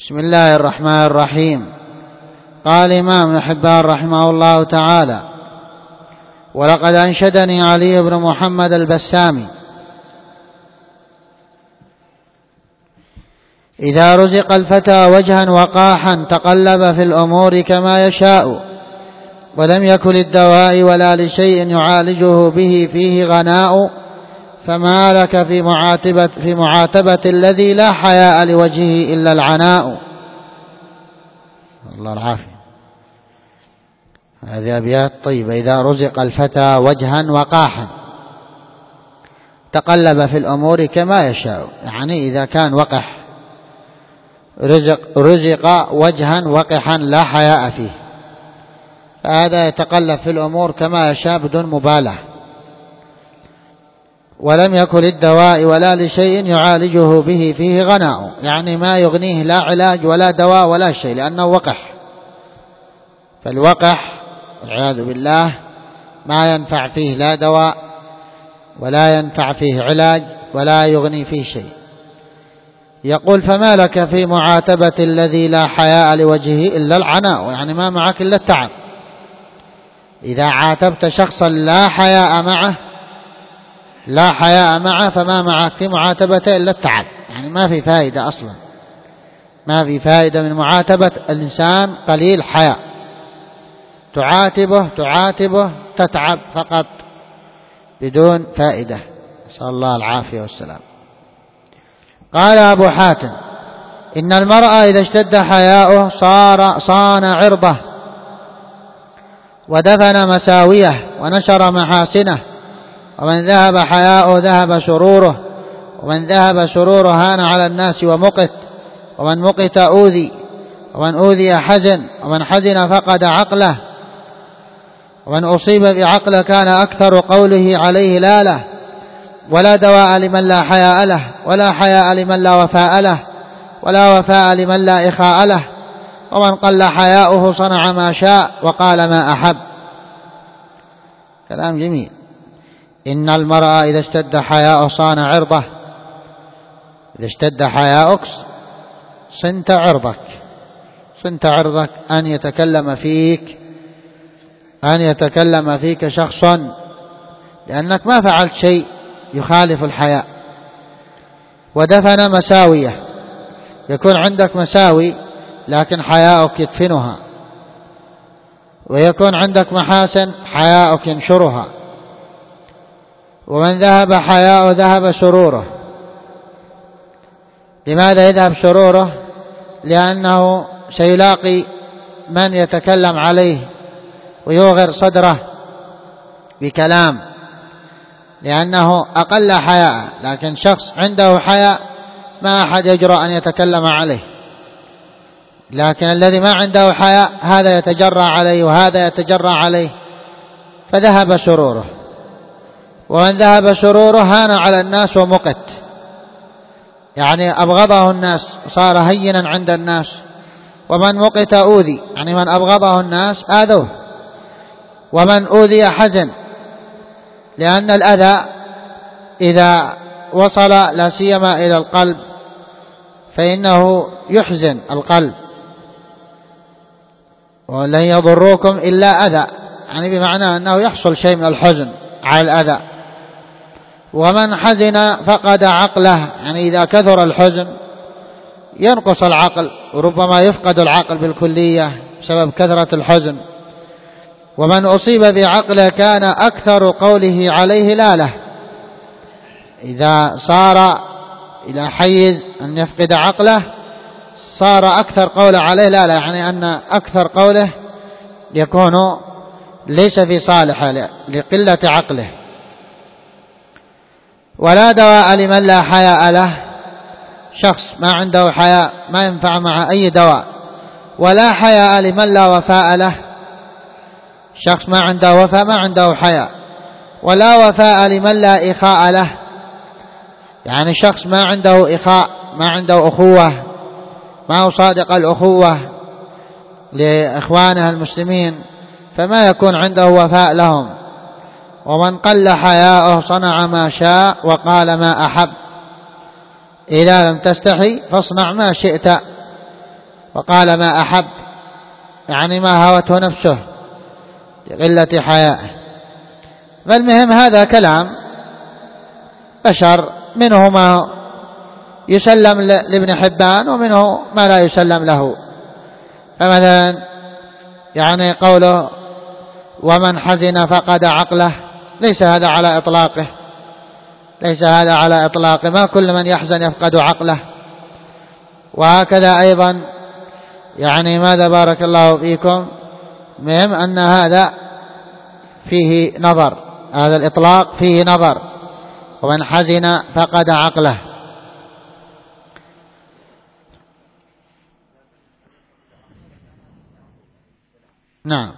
بسم الله الرحمن الرحيم. قال الإمام ابن حبان رحمه الله تعالى: ولقد أنشدني علي بن محمد البسامي: إذا رزق الفتى وجها وقاحا تقلب في الأمور كما يشاء، ولم يكن للدواء ولا لشيء يعالجه به فيه غناء، فما لك في معاتبة الذي لا حياء لوجهه إلا العناء. الله العافية. هذه أبيات طيبة. إذا رزق الفتى وجها وقاحا تقلب في الأمور كما يشاء، يعني إذا كان وقح رزق وجها وقحا لا حياء فيه، فهذا يتقلب في الأمور كما يشاء بدون مبالاة. ولم يكن للدواء ولا لشيء يعالجه به فيه غناء، يعني ما يغنيه لا علاج ولا دواء ولا شيء، لأنه وقح. فالوقح والعياذ بالله ما ينفع فيه لا دواء ولا ينفع فيه علاج ولا يغني فيه شيء. يقول: فما لك في معاتبة الذي لا حياء لوجهه إلا العناء، يعني ما معك إلا التعب. إذا عاتبت شخصا لا حياء معه فما معك في معاتبته إلا التعب، يعني ما في فائدة أصلا، ما في فائدة من معاتبة الإنسان قليل حياء. تعاتبه تتعب فقط بدون فائدة، نسأل الله العافية والسلام. قال أبو حاتم: إن المرء إذا اشتد حياؤه صان عرضه ودفن مساويه ونشر محاسنه، ومن ذهب حياؤه ذهب سروره، ومن ذهب سروره هان على الناس ومقت، ومن مقت أوذي، ومن أوذي حزن، ومن حزن فقد عقله، ومن أصيب بعقله كان أكثر قوله عليه لاله، ولا دواء لمن لا حياء له، ولا حياء لمن لا وفاء له، ولا وفاء لمن لا إخاء له، ومن قل حياؤه صنع ما شاء وقال ما أحب. كلام جميل. إن المرء إذا اشتد حياؤه صان عرضه. إذا اشتد حياؤك صنت عرضك أن يتكلم فيك شخص لأنك ما فعلت شيء يخالف الحياء. ودفن مساوية، يكون عندك مساوي لكن حياؤك يدفنها، ويكون عندك محاسن حياؤك ينشرها. ومن ذهب حياؤه ذهب سروره. لماذا يذهب سروره؟ لأنه سيلاقي من يتكلم عليه ويوغر صدره بكلام، لأنه أقل حياء. لكن شخص عنده حياء ما أحد يجرؤ أن يتكلم عليه، لكن الذي ما عنده حياء هذا يتجرأ عليه وهذا يتجرأ عليه، فذهب سروره. ومن ذهب سروره هان على الناس ومقت، يعني أبغضه الناس صار هينا عند الناس. ومن مقت أوذي، يعني من أبغضه الناس آذوه. ومن أوذي حزن، لأن الأذى إذا وصل لا سيما إلى القلب فإنه يحزن القلب. ولن يضروكم إلا أذى، يعني بمعنى أنه يحصل شيء من الحزن على الأذى. ومن حزن فقد عقله، يعني إذا كثر الحزن ينقص العقل، وربما يفقد العقل بالكلية بسبب كثرة الحزن. ومن أصيب بعقله كان أكثر قوله عليه لاله. إذا صار إلى حيز أن يفقد عقله صار أكثر قوله عليه لاله، يعني أن أكثر قوله يكون ليس في صالحه لقلة عقله. ولا دواء لمن لا حياء له. شخص ما عنده حياء ما ينفع مع أي دواء. ولا حياء لمن لا وفاء له. شخص ما عنده وفاء ما عنده حياء. ولا وفاء لمن لا إخاء له، يعني شخص ما عنده إخاء، ما عنده أخوة، ما هو صادق الأخوة لإخوانه المسلمين، فما يكون عنده وفاء لهم. ومن قل حياؤه صنع ما شاء وقال ما أحب. إذا لم تستحي فاصنع ما شئت. وقال ما أحب، يعني ما هوته نفسه لقلة حيائه. فالمهم هذا كلام بشر، منه ما يسلم لابن حبان ومنه ما لا يسلم له. فمثلا يعني قوله ومن حزن فقد عقله، ليس هذا على إطلاقه، ليس هذا على إطلاقه، ما كل من يحزن يفقد عقله. وهكذا أيضا يعني ماذا بارك الله فيكم، مهم أن هذا فيه نظر، هذا الإطلاق فيه نظر، ومن حزن فقد عقله. نعم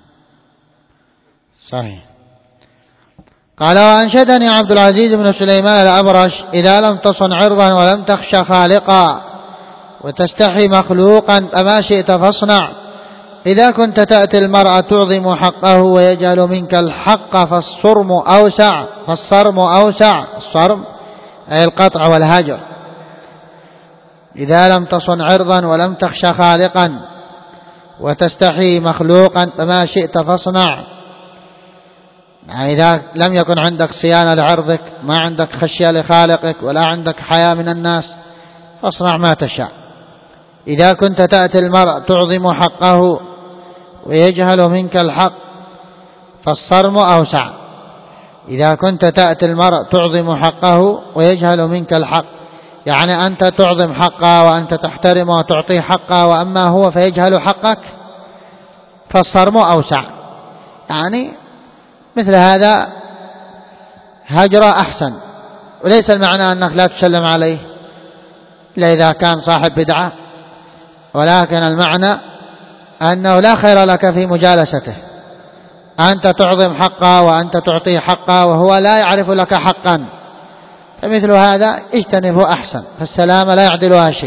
صحيح. قال وأنشدني عبد العزيز بن سليمان الأبرش إذا لم تصن عرضا ولم تخش خالقا وتستحي مخلوقا فما شئت فاصنع، إذا كنت تأتي المرأة تعظم حقه ويجعل منك الحق فالصرم أوسع. الصرم أي القطع والهجر. إذا لم تصن عرضا ولم تخش خالقا وتستحي مخلوقا فما شئت فاصنع، يعني إذا لم يكن عندك صيانة لعرضك، ما عندك خشية لخالقك ولا عندك حياة من الناس، فاصنع ما تشاء. إذا كنت تأتي المرء تعظم حقه ويجهل منك الحق فالصرم أوسع. إذا كنت تأتي المرء تعظم حقه ويجهل منك الحق، يعني أنت تعظم حقه وأنت تحترم وتعطيه حقه، وأما هو فيجهل حقك، فالصرم أوسع. يعني مثل هذا هجر أحسن. وليس المعنى أنك لا تسلم عليه إلا إذا كان صاحب بدعة، ولكن المعنى أنه لا خير لك في مجالسته. أنت تعظم حقه وأنت تعطيه حقه وهو لا يعرف لك حقا، فمثل هذا اجتنبه أحسن، فالسلام لا يعدلها شيء.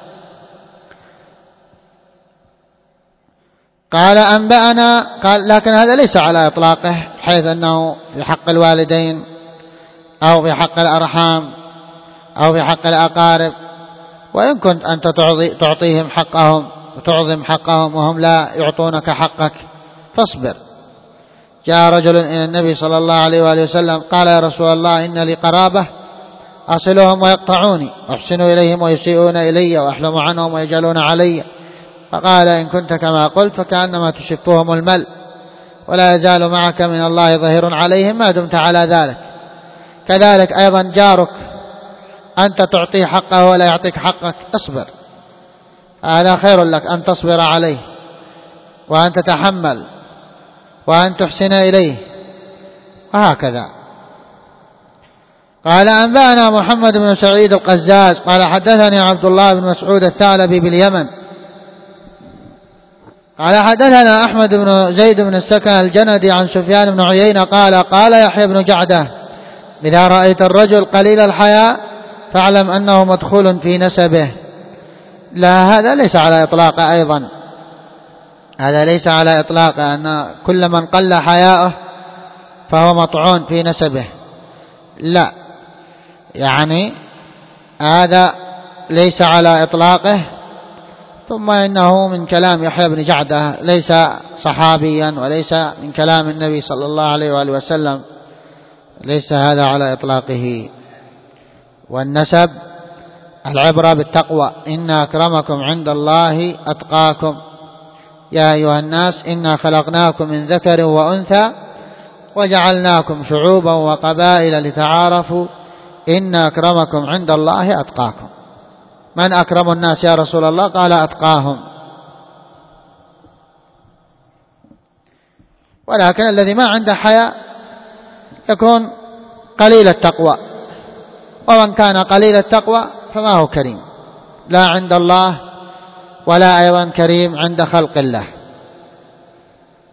قال أنبأنا، قال لكن هذا ليس على إطلاقه، حيث أنه في حق الوالدين أو في حق الأرحام أو في حق الأقارب، وإن كنت أنت تعطيهم حقهم وتعظم حقهم وهم لا يعطونك حقك فاصبر. جاء رجل إلى النبي صلى الله عليه وآله وسلم قال يا رسول الله إن لي قرابة أصلهم ويقطعوني، أحسن إليهم ويسيئون إلي، وأحلم عنهم ويجعلون علي. فقال إن كنت كما قلت فكأنما تشفهم المل، ولا يزال معك من الله ظهير عليهم ما دمت على ذلك. كذلك أيضا جارك أنت تعطيه حقه ولا يعطيك حقك، اصبر، هذا خير لك أن تصبر عليه وأن تتحمل وأن تحسن إليه، وهكذا. قال أنبأنا محمد بن سعيد القزاز قال حدثني عبد الله بن مسعود الثعلبي باليمن قال حدثنا أحمد بن زيد بن السكن الجندي عن سفيان بن عيينة قال يحيى بن جعدة إذا رأيت الرجل قليل الحياء فاعلم أنه مدخول في نسبه. لا، هذا ليس على إطلاق، أيضا هذا ليس على إطلاق أن كل من قل حياءه فهو مطعون في نسبه، لا، يعني هذا ليس على إطلاقه. ثم إنه من كلام يحيى بن جعدة، ليس صحابيا وليس من كلام النبي صلى الله عليه وآله وسلم، ليس هذا على إطلاقه. والنسب العبرة بالتقوى، إن أكرمكم عند الله أتقاكم، يا أيها الناس إنا خلقناكم من ذكر وأنثى وجعلناكم شعوبا وقبائل لتعارفوا إن أكرمكم عند الله أتقاكم. من أكرم الناس يا رسول الله؟ قال أتقاهم. ولكن الذي ما عنده حياء يكون قليل التقوى، ومن كان قليل التقوى فما هو كريم لا عند الله ولا أيضا كريم عند خلق الله.